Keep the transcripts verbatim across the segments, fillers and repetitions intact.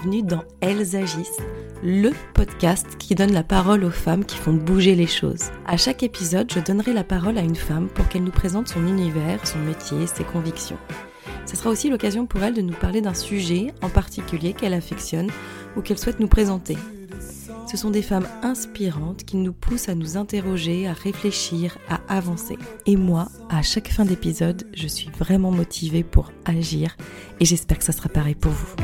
bienvenue dans Elles agissent, le podcast qui donne la parole aux femmes qui font bouger les choses. À chaque épisode, je donnerai la parole à une femme pour qu'elle nous présente son univers, son métier, ses convictions. Ce sera aussi l'occasion pour elle de nous parler d'un sujet en particulier qu'elle affectionne ou qu'elle souhaite nous présenter. Ce sont des femmes inspirantes qui nous poussent à nous interroger, à réfléchir, à avancer. Et moi, à chaque fin d'épisode, je suis vraiment motivée pour agir et j'espère que ça sera pareil pour vous.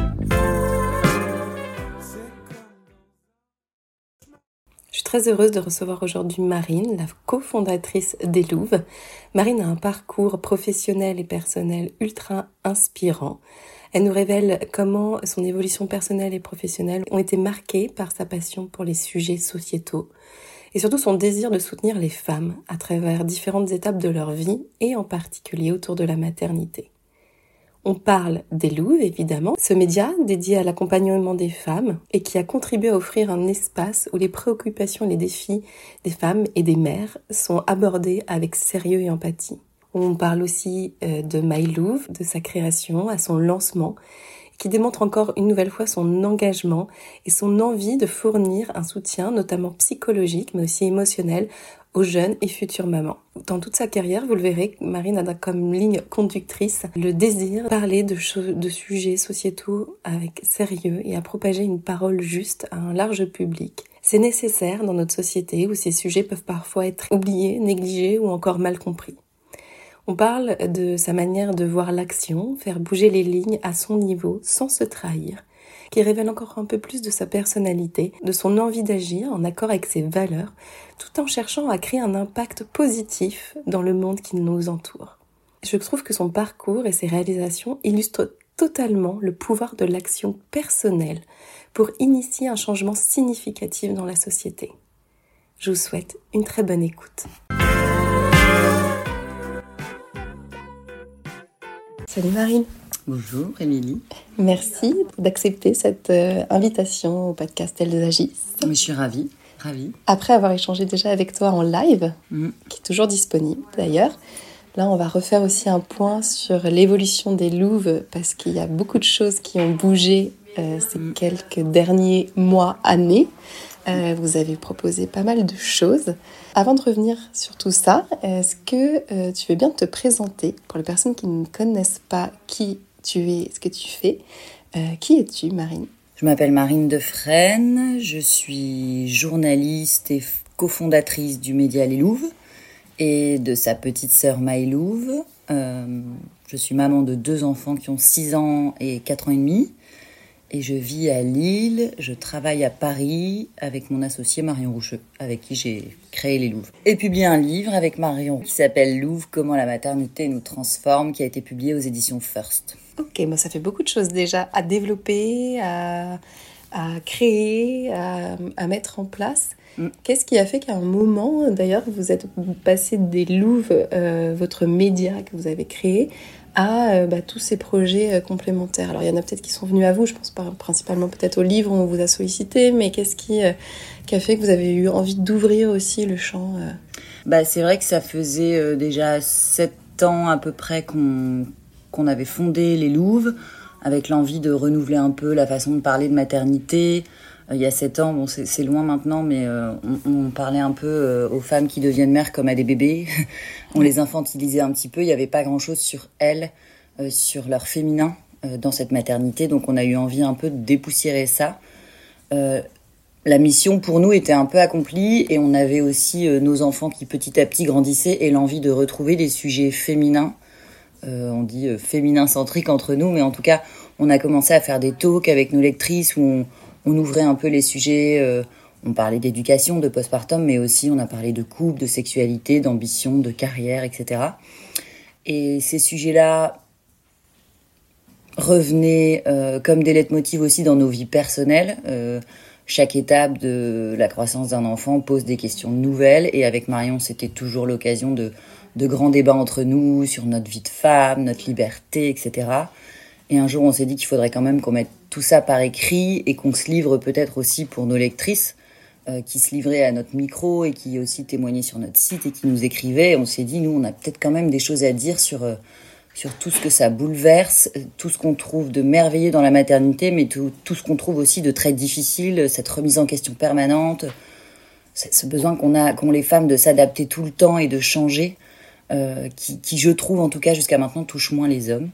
Je suis très heureuse de recevoir aujourd'hui Marine, la cofondatrice des Louves. Marine a un parcours professionnel et personnel ultra inspirant. Elle nous révèle comment son évolution personnelle et professionnelle ont été marquées par sa passion pour les sujets sociétaux et surtout son désir de soutenir les femmes à travers différentes étapes de leur vie et en particulier autour de la maternité. On parle des Louves, évidemment, ce média dédié à l'accompagnement des femmes et qui a contribué à offrir un espace où les préoccupations et les défis des femmes et des mères sont abordés avec sérieux et empathie. On parle aussi de My Louve, de sa création à son lancement, qui démontre encore une nouvelle fois son engagement et son envie de fournir un soutien, notamment psychologique, mais aussi émotionnel, aux jeunes et futures mamans. Dans toute sa carrière, vous le verrez, Marine a comme ligne conductrice le désir de parler de, cho- de sujets sociétaux avec sérieux et à propager une parole juste à un large public. C'est nécessaire dans notre société où ces sujets peuvent parfois être oubliés, négligés ou encore mal compris. On parle de sa manière de voir l'action, faire bouger les lignes à son niveau sans se trahir, qui révèle encore un peu plus de sa personnalité, de son envie d'agir en accord avec ses valeurs, tout en cherchant à créer un impact positif dans le monde qui nous entoure. Je trouve que son parcours et ses réalisations illustrent totalement le pouvoir de l'action personnelle pour initier un changement significatif dans la société. Je vous souhaite une très bonne écoute. Salut Marine. Bonjour Émilie. Merci d'accepter cette euh, invitation au podcast Elles agissent. Mais je suis ravie, ravie. Après avoir échangé déjà avec toi en live, mmh. qui est toujours disponible d'ailleurs, là on va refaire aussi un point sur l'évolution des Louves parce qu'il y a beaucoup de choses qui ont bougé euh, ces mmh. quelques derniers mois, années. Euh, vous avez proposé pas mal de choses. Avant de revenir sur tout ça, est-ce que euh, tu veux bien te présenter pour les personnes qui ne connaissent pas qui tu es, ce que tu fais? euh, Qui es-tu, Marine? Je m'appelle Marine Defresne, je suis journaliste et cofondatrice du média Les Louves et de sa petite sœur My Louve. Euh, je suis maman de deux enfants qui ont six ans et quatre ans et demi. Et je vis à Lille, je travaille à Paris avec mon associé Marion Roucheux, avec qui j'ai créé les Louves. Et publié un livre avec Marion qui s'appelle Louve, comment la maternité nous transforme, qui a été publié aux éditions First. Ok, bon, ça fait beaucoup de choses déjà à développer, à, à créer, à, à mettre en place. Mm. Qu'est-ce qui a fait qu'à un moment, d'ailleurs, vous êtes passé des Louves, euh, votre média que vous avez créé, à euh, bah, tous ces projets euh, complémentaires. Alors il y en a peut-être qui sont venus à vous, je pense pas, principalement peut-être au livre où on vous a sollicité, mais qu'est-ce qui, euh, qui a fait que vous avez eu envie d'ouvrir aussi le champ euh... bah, c'est vrai que ça faisait euh, déjà sept ans à peu près qu'on, qu'on avait fondé les Louves, avec l'envie de renouveler un peu la façon de parler de maternité. Euh, il y a sept ans, bon, c'est, c'est loin maintenant, mais euh, on, on parlait un peu euh, aux femmes qui deviennent mères comme à des bébés. On les infantilisait un petit peu, il n'y avait pas grand-chose sur elles, euh, sur leur féminin euh, dans cette maternité, donc on a eu envie un peu de dépoussiérer ça. Euh, la mission pour nous était un peu accomplie et on avait aussi euh, nos enfants qui petit à petit grandissaient et l'envie de retrouver des sujets féminins. Euh, on dit euh, féminin-centrique entre nous, mais en tout cas, on a commencé à faire des talks avec nos lectrices où on, on ouvrait un peu les sujets... Euh, On parlait d'éducation, de postpartum, mais aussi on a parlé de couple, de sexualité, d'ambition, de carrière, et cetera. Et ces sujets-là revenaient euh, comme des leitmotivs aussi dans nos vies personnelles. Euh, chaque étape de la croissance d'un enfant pose des questions nouvelles. Et avec Marion, c'était toujours l'occasion de, de grands débats entre nous sur notre vie de femme, notre liberté, et cetera. Et un jour, on s'est dit qu'il faudrait quand même qu'on mette tout ça par écrit et qu'on se livre peut-être aussi pour nos lectrices, euh, qui se livraient à notre micro et qui aussi témoignaient sur notre site et qui nous écrivaient. On s'est dit, nous, on a peut-être quand même des choses à dire sur, euh, sur tout ce que ça bouleverse, tout ce qu'on trouve de merveilleux dans la maternité, mais tout, tout ce qu'on trouve aussi de très difficile, cette remise en question permanente, ce besoin qu'on a, qu'ont les femmes de s'adapter tout le temps et de changer, euh, qui, qui, je trouve, en tout cas jusqu'à maintenant, touche moins les hommes.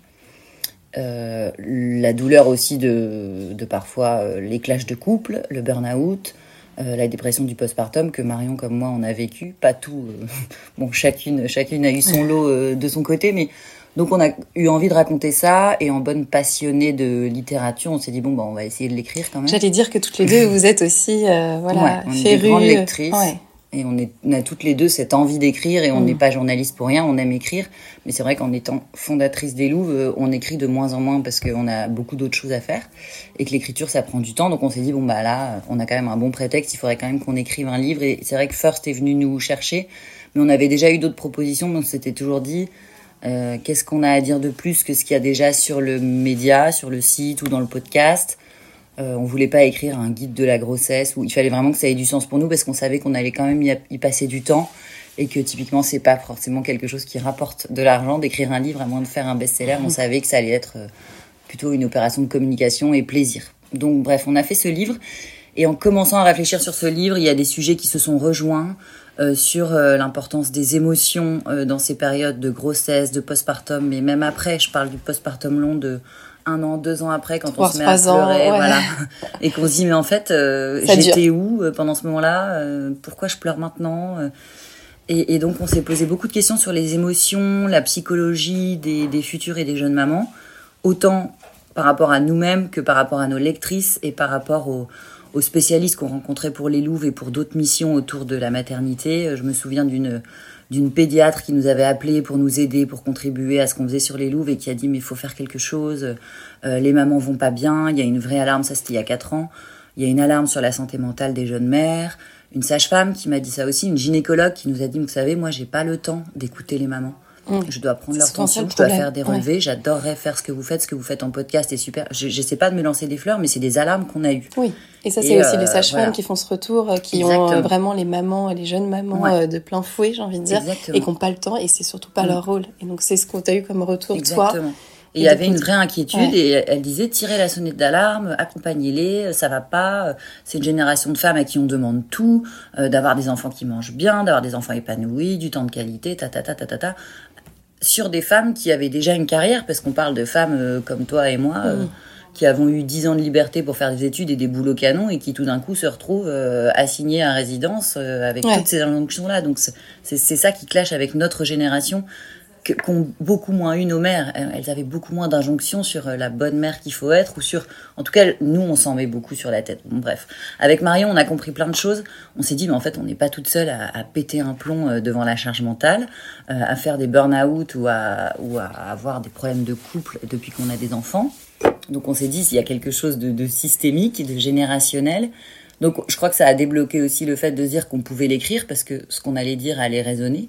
Euh, la douleur aussi de, de parfois euh, les clashs de couple, le burn-out, euh, la dépression du postpartum que Marion comme moi on a vécu, pas tout, euh, bon chacune, chacune a eu son lot euh, de son côté, mais donc on a eu envie de raconter ça et en bonne passionnée de littérature, on s'est dit bon bah on va essayer de l'écrire quand même. J'allais dire que toutes les deux vous êtes aussi euh, voilà ouais, on férues. est des grandes lectrices. Ouais. Et on, est, on a toutes les deux cette envie d'écrire et on n'est mmh. pas journaliste pour rien, on aime écrire. Mais c'est vrai qu'en étant fondatrice des Louves, on écrit de moins en moins parce qu'on a beaucoup d'autres choses à faire et que l'écriture, ça prend du temps. Donc on s'est dit, bon bah là, on a quand même un bon prétexte, il faudrait quand même qu'on écrive un livre. Et c'est vrai que First est venu nous chercher, mais on avait déjà eu d'autres propositions, mais on s'était toujours dit, euh, qu'est-ce qu'on a à dire de plus que ce qu'il y a déjà sur le média, sur le site ou dans le podcast. Euh, on voulait pas écrire un guide de la grossesse où il fallait vraiment que ça ait du sens pour nous parce qu'on savait qu'on allait quand même y, y passer du temps et que typiquement c'est pas forcément quelque chose qui rapporte de l'argent d'écrire un livre à moins de faire un best-seller. On savait que ça allait être plutôt une opération de communication et plaisir. Donc bref, on a fait ce livre et en commençant à réfléchir sur ce livre, il y a des sujets qui se sont rejoints euh, sur euh, l'importance des émotions euh, dans ces périodes de grossesse, de postpartum, mais même après, je parle du postpartum long de un an, deux ans après, quand trois, on se met à pleurer, ans, ouais. voilà, et qu'on se dit mais en fait, euh, j'étais dure. où euh, pendant ce moment-là euh, pourquoi je pleure maintenant euh, et, et donc on s'est posé beaucoup de questions sur les émotions, la psychologie des, des futures et des jeunes mamans, autant par rapport à nous-mêmes que par rapport à nos lectrices et par rapport aux, aux spécialistes qu'on rencontrait pour les Louves et pour d'autres missions autour de la maternité. Je me souviens d'une d'une pédiatre qui nous avait appelé pour nous aider, pour contribuer à ce qu'on faisait sur les Louves et qui a dit mais il faut faire quelque chose, euh, les mamans vont pas bien, il y a une vraie alarme, ça c'était il y a quatre ans, il y a une alarme sur la santé mentale des jeunes mères, une sage-femme qui m'a dit ça aussi, une gynécologue qui nous a dit vous savez moi j'ai pas le temps d'écouter les mamans. Mmh. Je dois prendre leur tension, je dois faire des relevés, ouais. J'adorerais faire ce que vous faites, ce que vous faites en podcast est super. Je n'essaie pas de me lancer des fleurs, mais c'est des alarmes qu'on a eues. Oui, et ça c'est et aussi euh, les sages-femmes voilà. qui font ce retour, qui Exactement. ont vraiment les mamans, les jeunes mamans ouais. de plein fouet, j'ai envie de dire, Exactement. et qui n'ont pas le temps, et c'est surtout pas mmh. leur rôle. Et donc c'est ce qu'on t'a eu comme retour Exactement. de toi. Et il y avait une vraie inquiétude ouais. et elle disait tirez la sonnette d'alarme, accompagnez-les, ça va pas. C'est une génération de femmes à qui on demande tout, euh, d'avoir des enfants qui mangent bien, d'avoir des enfants épanouis, du temps de qualité, ta ta ta ta ta ta. Sur des femmes qui avaient déjà une carrière, parce qu'on parle de femmes euh, comme toi et moi, euh, mmh. qui avons eu dix ans de liberté pour faire des études et des boulots canons et qui tout d'un coup se retrouvent euh, assignées à résidence euh, avec ouais. toutes ces injonctions-là. Donc c'est, c'est, c'est ça qui clash avec notre génération, que, qu'ont beaucoup moins eu nos mères. Elles avaient beaucoup moins d'injonctions sur la bonne mère qu'il faut être, ou sur... En tout cas, nous, on s'en met beaucoup sur la tête. Bon, bref. Avec Marion, on a compris plein de choses. On s'est dit, mais en fait, on n'est pas toute seule à, à péter un plomb devant la charge mentale, euh, à faire des burn-out ou à, ou à avoir des problèmes de couple depuis qu'on a des enfants. Donc, on s'est dit, il y a quelque chose de, de systémique, de générationnel. Donc, je crois que ça a débloqué aussi le fait de dire qu'on pouvait l'écrire, parce que ce qu'on allait dire allait résonner.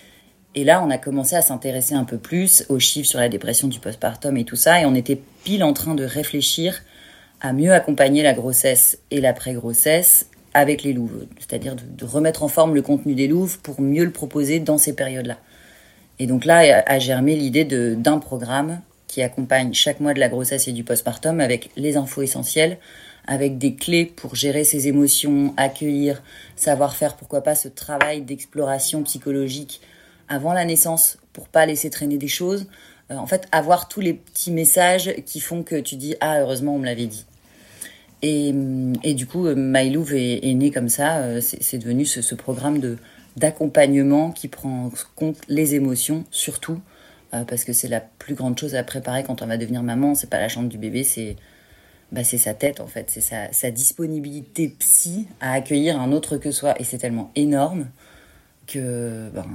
Et là, on a commencé à s'intéresser un peu plus aux chiffres sur la dépression du postpartum et tout ça. Et on était pile en train de réfléchir à mieux accompagner la grossesse et l'après-grossesse avec les Louves. C'est-à-dire de, de remettre en forme le contenu des Louves pour mieux le proposer dans ces périodes-là. Et donc là, a germé l'idée de, d'un programme qui accompagne chaque mois de la grossesse et du postpartum avec les infos essentielles, avec des clés pour gérer ses émotions, accueillir, savoir faire, pourquoi pas, ce travail d'exploration psychologique avant la naissance, pour pas laisser traîner des choses. Euh, en fait, avoir tous les petits messages qui font que tu dis « Ah, heureusement, on me l'avait dit ». Et, et du coup, My Louve est, est né comme ça. Euh, c'est, c'est devenu ce, ce programme de, d'accompagnement qui prend en compte les émotions, surtout, euh, parce que c'est la plus grande chose à préparer quand on va devenir maman. C'est pas la chambre du bébé, c'est, bah, c'est sa tête, en fait. C'est sa, sa disponibilité psy à accueillir un autre que soi. Et c'est tellement énorme que... Ben,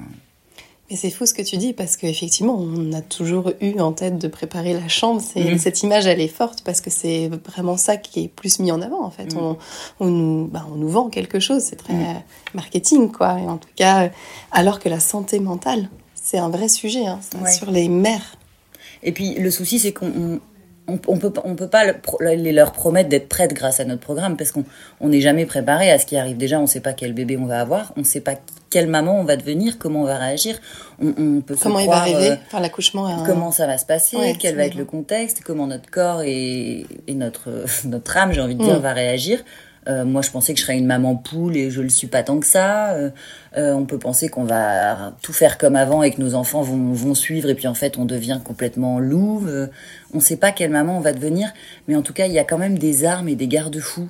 Et c'est fou ce que tu dis, parce qu'effectivement, on a toujours eu en tête de préparer la chambre. C'est, mmh. Cette image, elle est forte, parce que c'est vraiment ça qui est plus mis en avant, en fait. Mmh. On, on, nous, bah, on nous vend quelque chose, c'est très mmh. marketing, quoi. Et en tout cas, alors que la santé mentale, c'est un vrai sujet, hein, ouais. sur les mères. Et puis, le souci, c'est qu'on... On on peut, on peut pas leur promettre d'être prêtes grâce à notre programme, parce qu'on n'est jamais préparé à ce qui arrive. Déjà, on ne sait pas quel bébé on va avoir, on ne sait pas quelle maman on va devenir, comment on va réagir. On, on peut comment se il croire, va arriver euh, par l'accouchement. Un... Comment ça va se passer, ouais, quel va être le contexte, comment notre corps et, et notre, notre âme, j'ai envie de dire, mmh. va réagir. Euh, moi, je pensais que je serais une maman poule et je le suis pas tant que ça. Euh, euh, on peut penser qu'on va tout faire comme avant et que nos enfants vont, vont suivre et puis en fait, on devient complètement louve. Euh, on sait pas quelle maman on va devenir, mais en tout cas, il y a quand même des armes et des garde-fous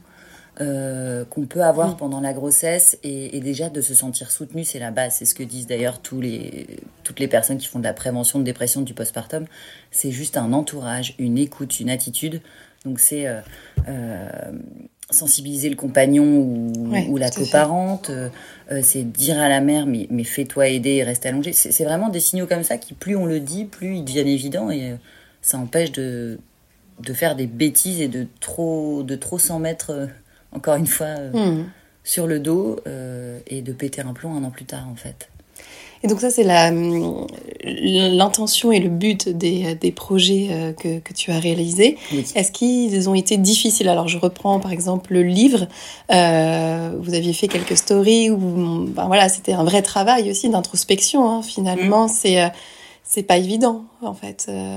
euh, qu'on peut avoir mmh. pendant la grossesse et, et déjà de se sentir soutenu, c'est la base. C'est ce que disent d'ailleurs tous les, toutes les personnes qui font de la prévention de dépression du postpartum. C'est juste un entourage, une écoute, une attitude. Donc c'est euh, euh, sensibiliser le compagnon ou, ouais, ou la coparente, euh, c'est dire à la mère mais, mais fais-toi aider et reste allongée. C'est, c'est vraiment des signaux comme ça qui, plus on le dit, plus ils deviennent évidents et euh, ça empêche de, de faire des bêtises et de trop, de trop s'en mettre, euh, encore une fois, euh, mmh. sur le dos euh, et de péter un plomb un an plus tard en fait. Et donc ça, c'est la, l'intention et le but des, des projets que, que tu as réalisés. Oui. Est-ce qu'ils ont été difficiles ? Alors, je reprends par exemple le livre. Euh, vous aviez fait quelques stories où ben voilà, c'était un vrai travail aussi d'introspection. Hein, finalement, mmh. c'est, c'est pas évident, en fait. Euh...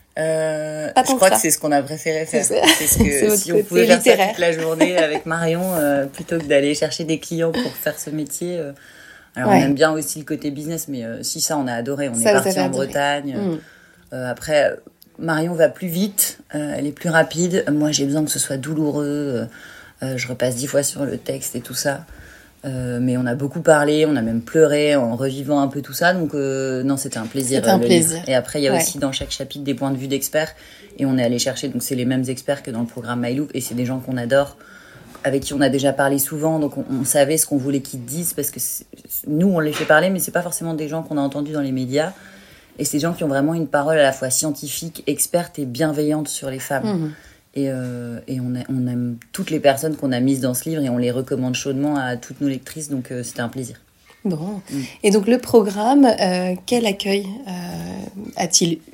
Euh, je crois que, que c'est ce qu'on a préféré faire. C'est, c'est ce que c'est si on pouvait faire littéraire. Ça toute la journée avec Marion, euh, plutôt que d'aller chercher des clients pour faire ce métier... Euh... Alors, ouais. on aime bien aussi le côté business, mais euh, si ça, on a adoré. On ça, est parti en adoré. Bretagne. Mmh. Euh, après, Marion va plus vite, euh, elle est plus rapide. Moi, j'ai besoin que ce soit douloureux. Euh, je repasse dix fois sur le texte et tout ça. Euh, mais on a beaucoup parlé, on a même pleuré en revivant un peu tout ça. Donc, euh, non, c'était un plaisir. C'était un plaisir. Livre. Et après, il y a ouais. aussi dans chaque chapitre des points de vue d'experts. Et on est allé chercher, donc c'est les mêmes experts que dans le programme MyLoop. Et c'est des gens qu'on adore, avec qui on a déjà parlé souvent, donc on, on savait ce qu'on voulait qu'ils disent, parce que nous, on les fait parler, mais c'est pas forcément des gens qu'on a entendus dans les médias. Et c'est des gens qui ont vraiment une parole à la fois scientifique, experte et bienveillante sur les femmes. Mmh. Et, euh, et on, a, on aime toutes les personnes qu'on a mises dans ce livre et on les recommande chaudement à toutes nos lectrices, donc euh, c'était un plaisir. Bon. Mmh. Et donc le programme, euh, quel accueil euh, a-t-il eu ?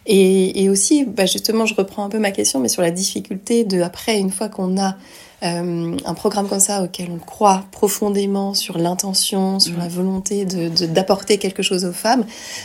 Et, et aussi, bah justement, je reprends un peu ma question, mais sur la difficulté de, après, une fois qu'on a Euh, un programme comme ça auquel on croit profondément sur l'intention, sur mmh. la volonté de, de, d'apporter quelque chose aux femmes,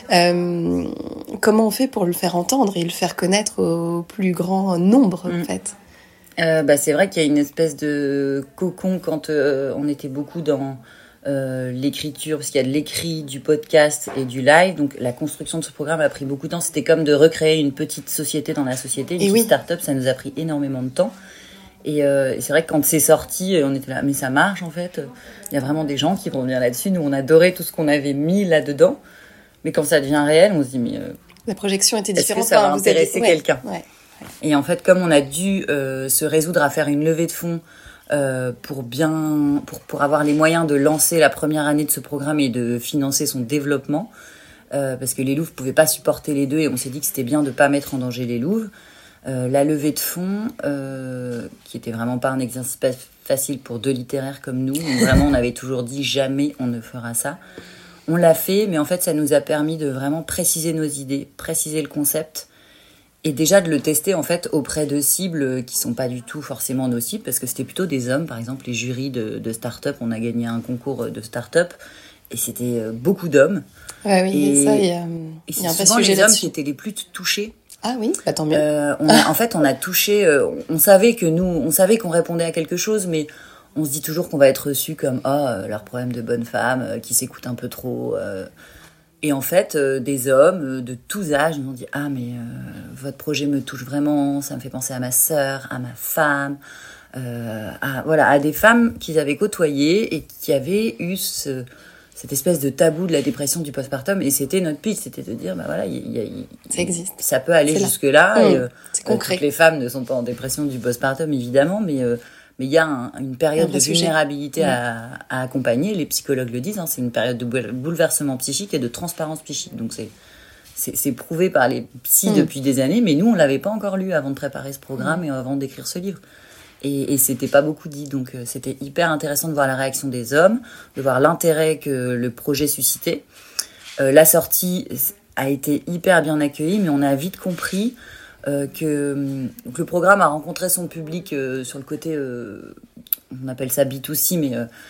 euh, comment on fait pour le faire entendre et le faire connaître au plus grand nombre mmh. en fait euh, bah, c'est vrai qu'il y a une espèce de cocon quand euh, on était beaucoup dans euh, l'écriture, parce qu'il y a de l'écrit, du podcast et du live, donc la construction de ce programme a pris beaucoup de temps. C'était comme de recréer une petite société dans la société, une et petite oui. start-up, ça nous a pris énormément de temps. Et, euh, et c'est vrai que quand c'est sorti, on était là, mais ça marche en fait. Il y a vraiment des gens qui vont venir là-dessus. Nous, on adorait tout ce qu'on avait mis là-dedans. Mais quand ça devient réel, on se dit, mais... Euh, la projection était différente. Est-ce que ça va vous intéresser avez... quelqu'un ouais, ouais. Et en fait, comme on a dû euh, se résoudre à faire une levée de fonds euh, pour, bien, pour, pour avoir les moyens de lancer la première année de ce programme et de financer son développement, euh, parce que les louves ne pouvaient pas supporter les deux, et on s'est dit que c'était bien de ne pas mettre en danger les louves. Euh, la levée de fonds, euh, qui était vraiment pas un exercice facile pour deux littéraires comme nous. Donc vraiment, on avait toujours dit jamais on ne fera ça. On l'a fait, mais en fait, ça nous a permis de vraiment préciser nos idées, préciser le concept, et déjà de le tester en fait auprès de cibles qui sont pas du tout forcément nos cibles, parce que c'était plutôt des hommes. Par exemple, les jurys de, de start-up, on a gagné un concours de start-up, et c'était beaucoup d'hommes. Ouais, oui, et ça, il y a, et c'est y a un souvent les hommes qui étaient les plus touchés. Ah oui, bah tant mieux. Euh, on a, en fait, on a touché. Euh, on savait que nous, on savait qu'on répondait à quelque chose, mais on se dit toujours qu'on va être reçu comme ah oh, leur problème de bonne femme euh, qui s'écoute un peu trop. Euh. Et en fait, euh, des hommes euh, de tous âges nous ont dit ah mais euh, votre projet me touche vraiment, ça me fait penser à ma sœur, à ma femme, euh, à voilà à des femmes qu'ils avaient côtoyées et qui avaient eu ce cette espèce de tabou de la dépression du postpartum, et c'était notre pitch, c'était de dire bah voilà, y, y, y, ça existe, ça peut aller c'est jusque là, là. Mmh, et euh, c'est concret. Toutes les femmes ne sont pas en dépression du postpartum évidemment, mais euh, mais il y a un, une période de sujet. vulnérabilité mmh. à, à accompagner. Les psychologues le disent, hein, c'est une période de bouleversement psychique et de transparence psychique, donc c'est c'est, c'est prouvé par les psys mmh. depuis des années, mais nous on l'avait pas encore lu avant de préparer ce programme mmh. et avant d'écrire ce livre. Et, et c'était pas beaucoup dit, donc euh, c'était hyper intéressant de voir la réaction des hommes, de voir l'intérêt que le projet suscitait. Euh, la sortie a été hyper bien accueillie, mais on a vite compris euh, que, que le programme a rencontré son public euh, sur le côté, euh, on appelle ça B deux C, mais euh,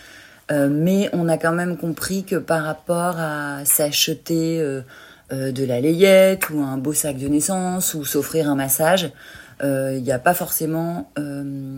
Euh, mais on a quand même compris que par rapport à s'acheter euh, euh, de la layette ou un beau sac de naissance ou s'offrir un massage, il euh, n'y a pas forcément euh,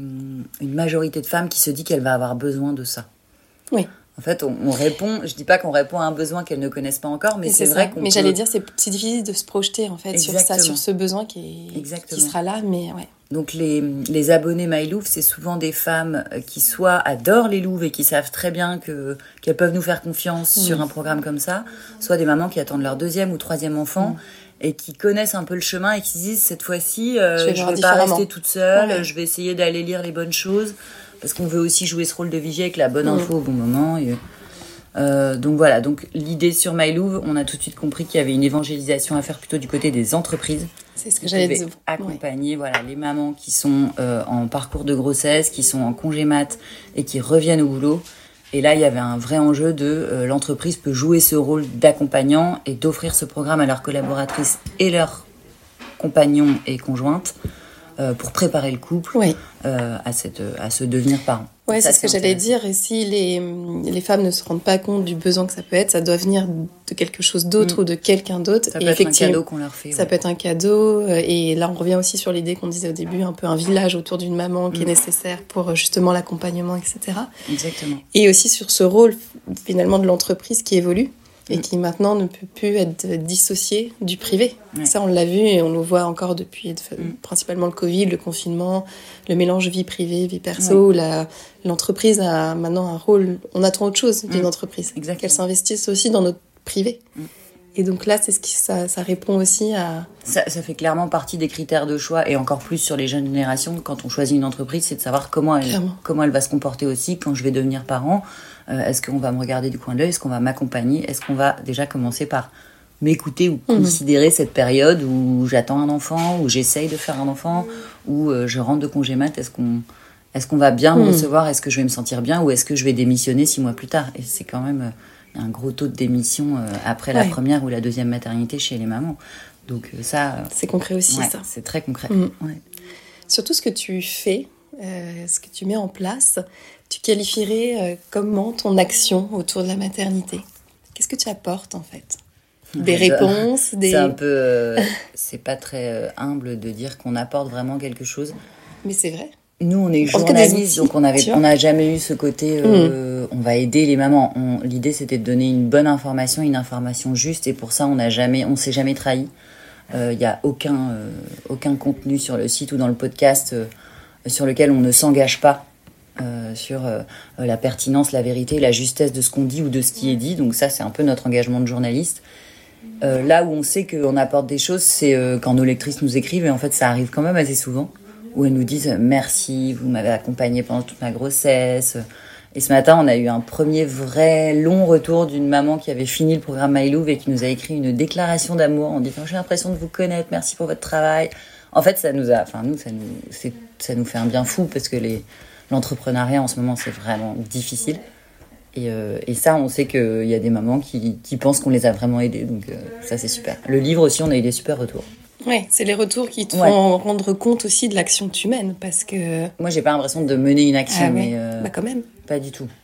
une majorité de femmes qui se dit qu'elle va avoir besoin de ça. Oui. En fait, on, on répond, je dis pas qu'on répond à un besoin qu'elles ne connaissent pas encore, mais c'est, c'est vrai qu'on Mais peut... j'allais dire, c'est, c'est difficile de se projeter, en fait, Exactement. sur ça, sur ce besoin qui, est, qui sera là, mais ouais. Donc, les, les abonnés MyLouve, c'est souvent des femmes qui soit adorent les louves et qui savent très bien que, qu'elles peuvent nous faire confiance mmh. sur un programme comme ça, soit des mamans qui attendent leur deuxième ou troisième enfant, mmh. et qui connaissent un peu le chemin et qui se disent, cette fois-ci, euh, je ne vais pas rester toute seule, ouais. je vais essayer d'aller lire les bonnes choses. Parce qu'on veut aussi jouer ce rôle de vigie avec la bonne info mmh. au bon moment. Et, euh, donc voilà, donc l'idée sur MyLouve, on a tout de suite compris qu'il y avait une évangélisation à faire plutôt du côté des entreprises. C'est ce que j'allais dire. Accompagner ouais. voilà, les mamans qui sont euh, en parcours de grossesse, qui sont en congé mat et qui reviennent au boulot. Et là, il y avait un vrai enjeu de euh, l'entreprise peut jouer ce rôle d'accompagnant et d'offrir ce programme à leurs collaboratrices et leurs compagnons et conjointes. Euh, pour préparer le couple oui. euh, à, cette, à ce devenir parent. Oui, c'est ce que j'allais dire. Et si les, les femmes ne se rendent pas compte du besoin que ça peut être, ça doit venir de quelque chose d'autre mmh. ou de quelqu'un d'autre. Ça et peut être un cadeau qu'on leur fait. Ça ouais. peut être un cadeau. Et là, on revient aussi sur l'idée qu'on disait au début, un peu un village autour d'une maman mmh. qui est nécessaire pour justement l'accompagnement, et cetera. Exactement. Et aussi sur ce rôle, finalement, de l'entreprise qui évolue. Et qui maintenant ne peut plus être dissocié du privé. Ouais. Ça, on l'a vu et on le voit encore depuis mm. principalement le Covid, le confinement, le mélange vie privée, vie perso. Ouais. La, l'entreprise a maintenant un rôle... On attend autre chose d'une mm. entreprise. Exactement. Qu'elle s'investisse aussi dans notre privé. Mm. Et donc là, c'est ce qui, ça, ça répond aussi à... Ça, ça fait clairement partie des critères de choix, et encore plus sur les jeunes générations, quand on choisit une entreprise, c'est de savoir comment elle, comment elle va se comporter aussi quand je vais devenir parent. Euh, est-ce qu'on va me regarder du coin de l'œil? Est-ce qu'on va m'accompagner? Est-ce qu'on va déjà commencer par m'écouter ou mmh. considérer cette période où j'attends un enfant, où j'essaye de faire un enfant, où euh, je rentre de congé mat? Est-ce qu'on, est-ce qu'on va bien mmh. me recevoir? Est-ce que je vais me sentir bien? Ou est-ce que je vais démissionner six mois plus tard? Et c'est quand même euh, un gros taux de démission euh, après ouais. la première ou la deuxième maternité chez les mamans. Donc euh, ça... Euh, c'est concret aussi, ouais, ça. C'est très concret. Mmh. Ouais. Surtout ce que tu fais, euh, ce que tu mets en place... Tu qualifierais euh, comment ton action autour de la maternité? Qu'est-ce que tu apportes en fait? Des réponses, des... C'est un peu... Euh, c'est pas très euh, humble de dire qu'on apporte vraiment quelque chose. Mais c'est vrai. Nous, on est journalistes, donc on avait, on n'a jamais eu ce côté... Euh, mmh. On va aider les mamans. On, l'idée, c'était de donner une bonne information, une information juste. Et pour ça, on n'a jamais, on s'est jamais trahi. Il euh, n'y a aucun, euh, aucun contenu sur le site ou dans le podcast euh, sur lequel on ne s'engage pas. Euh, sur euh, la pertinence, la vérité, la justesse de ce qu'on dit ou de ce qui est dit. Donc ça, c'est un peu notre engagement de journaliste. Euh, là où on sait qu'on apporte des choses, c'est euh, quand nos lectrices nous écrivent, et en fait, ça arrive quand même assez souvent, où elles nous disent « Merci, vous m'avez accompagnée pendant toute ma grossesse ». Et ce matin, on a eu un premier vrai long retour d'une maman qui avait fini le programme MyLouve et qui nous a écrit une déclaration d'amour en disant « J'ai l'impression de vous connaître, merci pour votre travail ». En fait, ça nous a... Enfin, nous, ça nous, c'est, ça nous fait un bien fou parce que les... L'entrepreneuriat, en ce moment, c'est vraiment difficile. Et, euh, et ça, on sait qu'il y a des mamans qui, qui pensent qu'on les a vraiment aidées. Donc, euh, ça, c'est super. Le livre aussi, on a eu des super retours. Oui, c'est les retours qui te ouais. font rendre compte aussi de l'action que tu mènes. Parce que... Moi, j'ai pas l'impression de mener une action. Ah, mais ouais. euh, bah, quand même. Pas du tout.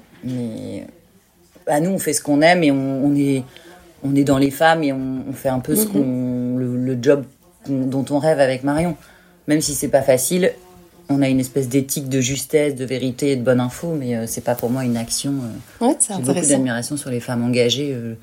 Mais bah, nous, on fait ce qu'on aime et on, on, est, on est dans les femmes et on, on fait un peu ce mm-hmm. qu'on, le, le job qu'on, dont on rêve avec Marion. Même si c'est pas facile... On a une espèce d'éthique de justesse, de vérité et de bonne info, mais euh, c'est pas pour moi une action. Euh, ouais, c'est j'ai beaucoup d'admiration sur les femmes engagées. Euh,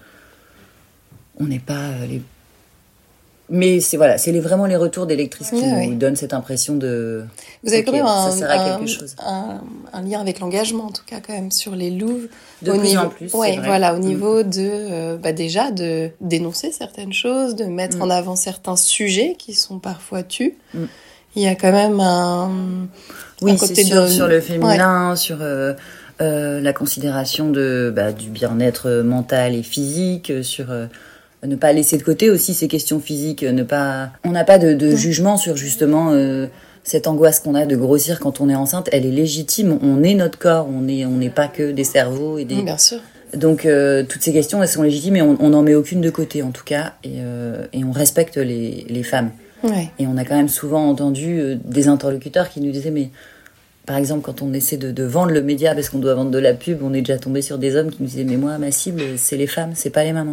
on n'est pas euh, les... Mais c'est, voilà, c'est les, vraiment les retours des lectrices qui ouais, nous ouais. donnent cette impression de... Vous avez okay, quand même un, ça sert à un, quelque chose. Un, un lien avec l'engagement, en tout cas, quand même, sur les louves. De au plus niveau, en plus, ouais, c'est vrai. Voilà, au niveau mmh. de, euh, bah, déjà, de dénoncer certaines choses, de mettre mmh. en avant certains sujets qui sont parfois tus. Mmh. Il y a quand même un... Oui, un côté c'est sûr, de... sur le féminin, ouais. sur euh, euh, la considération de, bah, du bien-être mental et physique, sur euh, ne pas laisser de côté aussi ces questions physiques, ne pas... On n'a pas de, de mmh. jugement sur justement euh, cette angoisse qu'on a de grossir quand on est enceinte. Elle est légitime, on est notre corps, on n'est on n'est pas que des cerveaux et des... Mmh, bien sûr. Donc euh, toutes ces questions, elles sont légitimes et on n'en met aucune de côté en tout cas, et, euh, et on respecte les, les femmes. Ouais. Et on a quand même souvent entendu euh, des interlocuteurs qui nous disaient mais par exemple, quand on essaie de, de vendre le média parce qu'on doit vendre de la pub, on est déjà tombé sur des hommes qui nous disaient « Mais moi, ma cible, c'est les femmes, c'est pas les mamans. »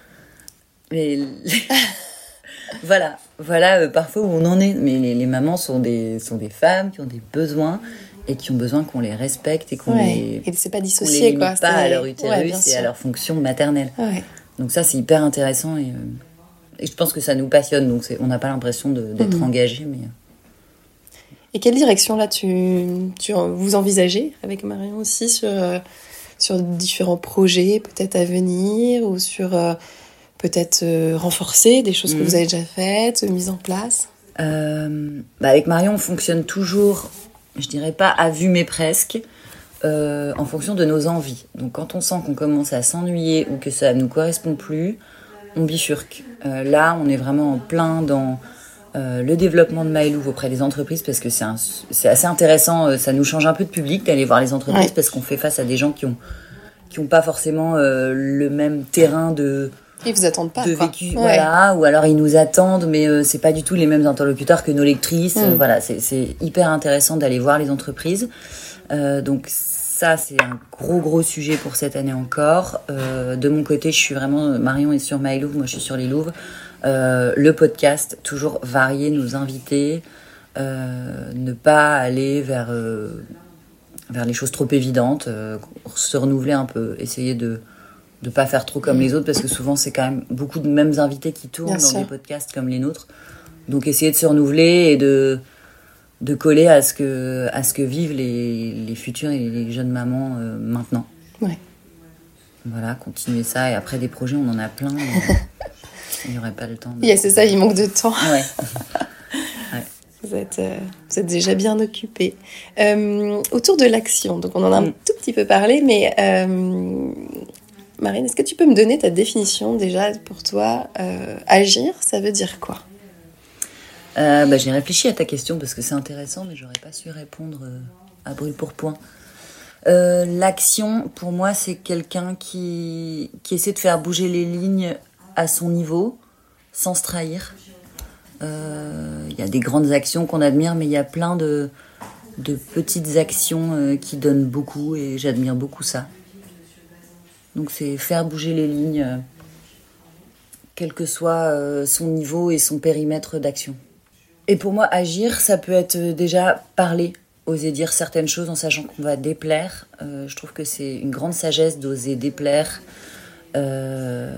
Mais voilà, voilà euh, parfois où on en est. Mais les, les mamans sont des, sont des femmes qui ont des besoins et qui ont besoin qu'on les respecte et qu'on ouais. les, et c'est pas qu'on dissocié, les limite quoi. pas C'est... à leur utérus ouais, et à leur fonction maternelle. Ouais. Donc ça, c'est hyper intéressant et, euh, et je pense que ça nous passionne. Donc c'est, on n'a pas l'impression de, d'être mmh. engagé. Mais... Et quelle direction, là, tu, tu, vous envisagez avec Marion aussi sur, euh, sur différents projets peut-être à venir ou sur euh, peut-être euh, renforcer des choses mmh. que vous avez déjà faites, mises en place? euh, bah Avec Marion, on fonctionne toujours, je dirais pas à vue mais presque, euh, en fonction de nos envies. Donc quand on sent qu'on commence à s'ennuyer ou que ça ne nous correspond plus, on bifurque. Euh, là, on est vraiment en plein dans... Euh, le développement de MyLouve auprès des entreprises parce que c'est, un, c'est assez intéressant, euh, ça nous change un peu de public d'aller voir les entreprises ouais. parce qu'on fait face à des gens qui ont qui ont pas forcément euh, le même terrain de ils vous attendent pas de quoi. vécu, ouais. voilà, ou alors ils nous attendent mais euh, c'est pas du tout les mêmes interlocuteurs que nos lectrices. Mm. Euh, voilà, c'est, c'est hyper intéressant d'aller voir les entreprises. Euh, donc ça c'est un gros gros sujet pour cette année encore. Euh, de mon côté, je suis vraiment Marion est sur MyLouve, moi je suis sur les Louves. Euh, le podcast, toujours varier nos invités, euh, ne pas aller vers, euh, vers les choses trop évidentes, euh, se renouveler un peu, essayer de ne pas faire trop comme les autres, parce que souvent c'est quand même beaucoup de mêmes invités qui tournent Bien dans sûr. Des podcasts comme les nôtres. Donc essayer de se renouveler et de, de coller à ce que, à ce que vivent les, les futures et les jeunes mamans euh, maintenant. Ouais. Voilà, continuer ça, et après des projets, on en a plein. Mais... Il n'y aurait pas le temps. De... Yeah, c'est ça, il manque de temps. Ouais. ouais. Vous êtes, euh, vous êtes déjà bien occupés. Euh, autour de l'action, donc on en a un mm. tout petit peu parlé, mais euh, Marine, est-ce que tu peux me donner ta définition déjà pour toi euh, agir, ça veut dire quoi? euh, bah, J'ai réfléchi à ta question parce que c'est intéressant, mais je n'aurais pas su répondre euh, à brûle pour point. Euh, l'action, pour moi, c'est quelqu'un qui, qui essaie de faire bouger les lignes à son niveau, sans se trahir. Il euh, y a des grandes actions qu'on admire, mais il y a plein de, de petites actions euh, qui donnent beaucoup, et j'admire beaucoup ça. Donc c'est faire bouger les lignes, euh, quel que soit euh, son niveau et son périmètre d'action. Et pour moi, agir, ça peut être déjà parler, oser dire certaines choses en sachant qu'on va déplaire. Euh, je trouve que c'est une grande sagesse d'oser déplaire. Euh,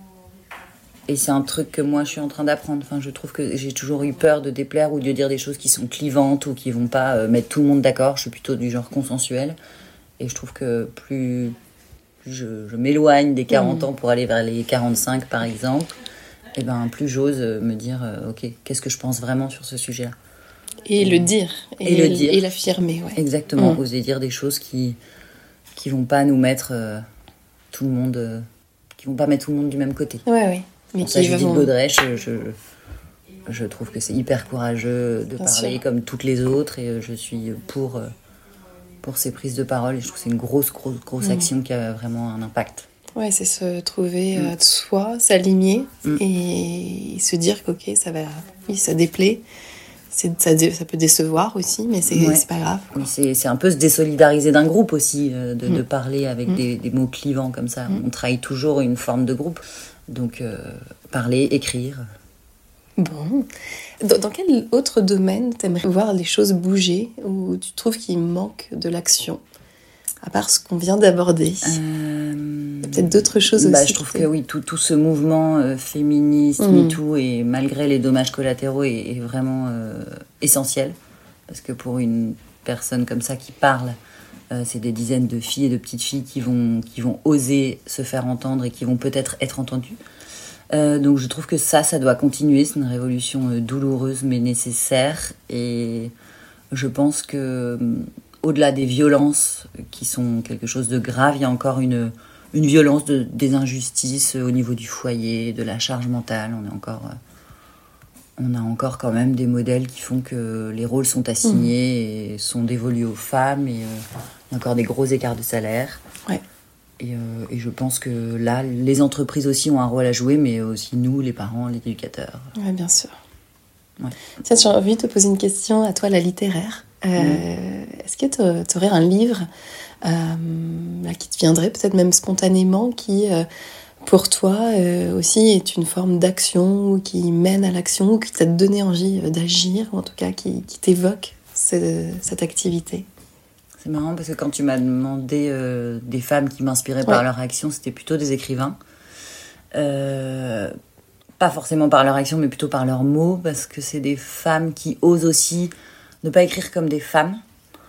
Et c'est un truc que moi, je suis en train d'apprendre. Enfin, je trouve que j'ai toujours eu peur de déplaire ou de dire des choses qui sont clivantes ou qui vont pas euh, mettre tout le monde d'accord. Je suis plutôt du genre consensuel. Et je trouve que plus, plus je, je m'éloigne des quarante mmh. ans pour aller vers les quarante-cinq, par exemple, et ben, plus j'ose me dire, euh, OK, qu'est-ce que je pense vraiment sur ce sujet-là ? Et, et le dire. Et, et le dire. Et l'affirmer, ouais. Exactement. Mmh. Oser dire des choses qui qui vont pas nous mettre euh, tout le monde... Euh, qui vont pas mettre tout le monde du même côté. Ouais, ouais. Mais ça, Judith vont... Baudrech, je, je, je trouve que c'est hyper courageux de Bien parler sûr. Comme toutes les autres, et je suis pour, pour ces prises de parole, et je trouve que c'est une grosse, grosse, grosse mmh. action qui a vraiment un impact. Ouais, c'est se trouver mmh. de soi, s'aligner, mmh. et se dire que ok, ça va, oui, ça déplaît, c'est, ça, ça peut décevoir aussi, mais c'est, ouais. c'est pas grave. Oui, c'est, c'est un peu se désolidariser d'un groupe aussi, de, mmh. de parler avec mmh. des, des mots clivants comme ça. Mmh. On trahit toujours une forme de groupe. Donc, euh, parler, écrire. Bon. Dans, dans quel autre domaine t'aimerais voir les choses bouger, ou tu trouves qu'il manque de l'action, à part ce qu'on vient d'aborder? euh... Il y a peut-être d'autres choses bah, aussi. Je trouve que oui, tout, tout ce mouvement euh, féministe, mmh. MeToo, et malgré les dommages collatéraux, est, est vraiment euh, essentiel. Parce que pour une personne comme ça qui parle, Euh, c'est des dizaines de filles et de petites filles qui vont, qui vont oser se faire entendre et qui vont peut-être être entendues. Euh, donc je trouve que ça, ça doit continuer. C'est une révolution euh, douloureuse mais nécessaire. Et je pense que, euh, au-delà des violences qui sont quelque chose de grave, il y a encore une, une violence de, des injustices au niveau du foyer, de la charge mentale. On est encore... Euh, On a encore quand même des modèles qui font que les rôles sont assignés mmh. et sont dévolus aux femmes, et euh, il y a encore des gros écarts de salaire. Ouais. Et, euh, et je pense que là, les entreprises aussi ont un rôle à jouer, mais aussi nous, les parents, les éducateurs. Oui, bien sûr. Ouais. Tiens, j'ai envie de te poser une question à toi, la littéraire. Euh, mmh. Est-ce que tu aurais un livre euh, là, qui te viendrait peut-être même spontanément, qui euh, pour toi euh, aussi est une forme d'action, ou qui mène à l'action, ou qui t'a donné envie d'agir, ou en tout cas qui, qui t'évoque ce, cette activité? C'est marrant parce que quand tu m'as demandé euh, des femmes qui m'inspiraient ouais. par leur action, c'était plutôt des écrivains. Euh, pas forcément par leur action, mais plutôt par leurs mots, parce que c'est des femmes qui osent aussi ne pas écrire comme des femmes,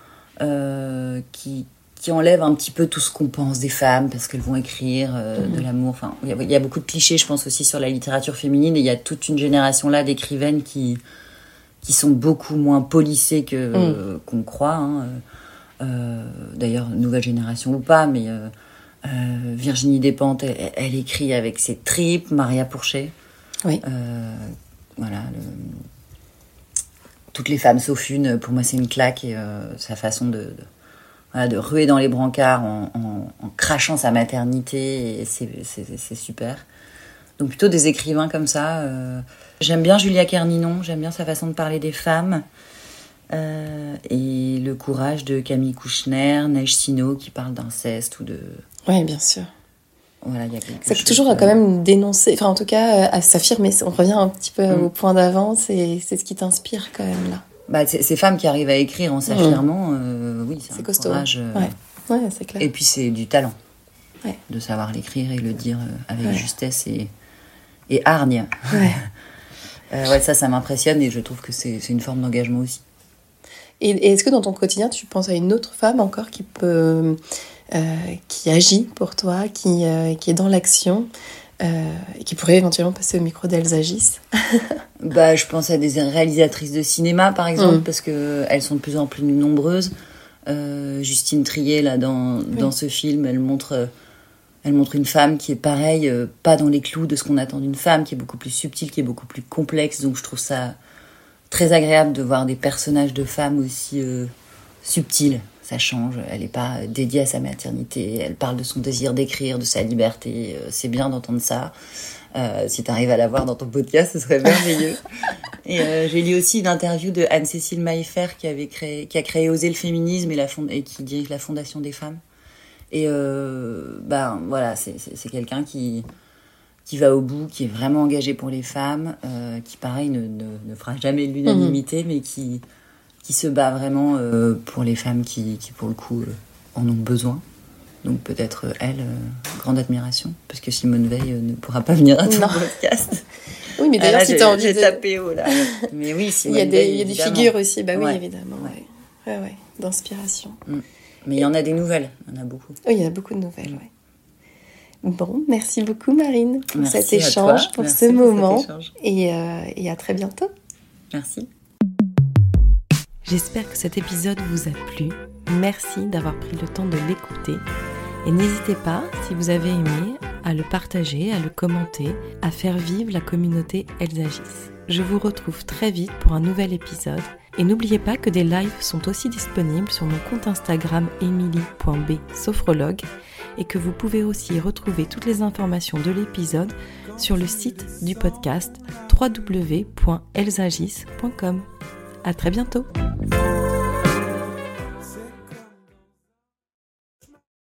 euh, qui, qui enlèvent un petit peu tout ce qu'on pense des femmes, parce qu'elles vont écrire euh, mmh. de l'amour. Enfin, il y, y a beaucoup de clichés, je pense, aussi sur la littérature féminine, et il y a toute une génération là d'écrivaines qui, qui sont beaucoup moins polissées que, mmh. euh, qu'on croit, hein. Euh, d'ailleurs, nouvelle génération ou pas, mais euh, euh, Virginie Despentes, elle, elle écrit avec ses tripes, Maria Pourchet. Oui. Euh, voilà. Le... Toutes les femmes sauf une, pour moi, c'est une claque. Et euh, sa façon de, de, voilà, de ruer dans les brancards en, en, en crachant sa maternité, et c'est, c'est, c'est super. Donc, plutôt des écrivains comme ça. Euh... J'aime bien Julia Kerninon, j'aime bien sa façon de parler des femmes. Euh, et le courage de Camille Kouchner, Neige Sino, qui parle d'inceste ou de... Oui, bien sûr. Voilà, il y a quelque c'est chose... toujours à quand même dénoncer, enfin en tout cas à s'affirmer. On revient un petit peu mm. au point d'avant, c'est, c'est ce qui t'inspire quand même là. Bah, c'est, ces femmes qui arrivent à écrire en s'affirmant, mm. euh, oui, c'est, c'est un costaud. Courage. Euh... Ouais. ouais, c'est clair. Et puis c'est du talent, ouais. de savoir l'écrire et le dire avec ouais. justesse et, et hargne. Ouais. euh, ouais, ça, ça m'impressionne, et je trouve que c'est, c'est une forme d'engagement aussi. Et, et est-ce que dans ton quotidien, tu penses à une autre femme encore qui peut, euh, qui agit pour toi, qui, euh, qui est dans l'action, euh, et qui pourrait éventuellement passer au micro d'Elles agissent? Bah, je pense à des réalisatrices de cinéma, par exemple, mmh. parce qu'elles sont de plus en plus nombreuses. Euh, Justine Triet, là, dans, oui. dans ce film, elle montre, elle montre une femme qui est pareille, euh, pas dans les clous de ce qu'on attend d'une femme, qui est beaucoup plus subtile, qui est beaucoup plus complexe. Donc je trouve ça très agréable de voir des personnages de femmes aussi euh, subtils. Ça change, elle n'est pas dédiée à sa maternité, elle parle de son désir d'écrire, de sa liberté, euh, c'est bien d'entendre ça. Euh, si tu arrives à la voir dans ton podcast, ce serait merveilleux. Et euh, j'ai lu aussi une interview de Anne-Cécile Maillefer qui, avait créé, qui a créé Oser le féminisme et, la fond- et qui dirige la Fondation des femmes. Et euh, ben, voilà, c'est, c'est, c'est quelqu'un qui... qui va au bout, qui est vraiment engagé pour les femmes, euh, qui, pareil, ne, ne, ne fera jamais l'unanimité, mmh. mais qui, qui se bat vraiment euh, pour les femmes qui, qui, pour le coup, euh, en ont besoin. Donc peut-être, euh, elle, euh, grande admiration, parce que Simone Veil euh, ne pourra pas venir à ton non. podcast. Oui, mais d'ailleurs, ah, là, si tu as envie j'ai de... tapé haut, là. Mais oui, Simone il y a des, Veil, il y a des figures aussi, bah oui, ouais. évidemment, ouais. Ouais. Ouais, ouais, d'inspiration. Mmh. Mais il y en a des nouvelles, il y en a beaucoup. Oui, il y en a beaucoup de nouvelles, oui. Bon, merci beaucoup Marine pour merci cet échange, toi. pour merci ce pour moment, échange. Et, euh, et à très bientôt. Merci. J'espère que cet épisode vous a plu. Merci d'avoir pris le temps de l'écouter. Et n'hésitez pas, si vous avez aimé, à le partager, à le commenter, à faire vivre la communauté Elles agissent. Je vous retrouve très vite pour un nouvel épisode. Et n'oubliez pas que des lives sont aussi disponibles sur mon compte Instagram emily point b sophrologue et que vous pouvez aussi retrouver toutes les informations de l'épisode sur le site du podcast w w w point elles agissent point com. À très bientôt.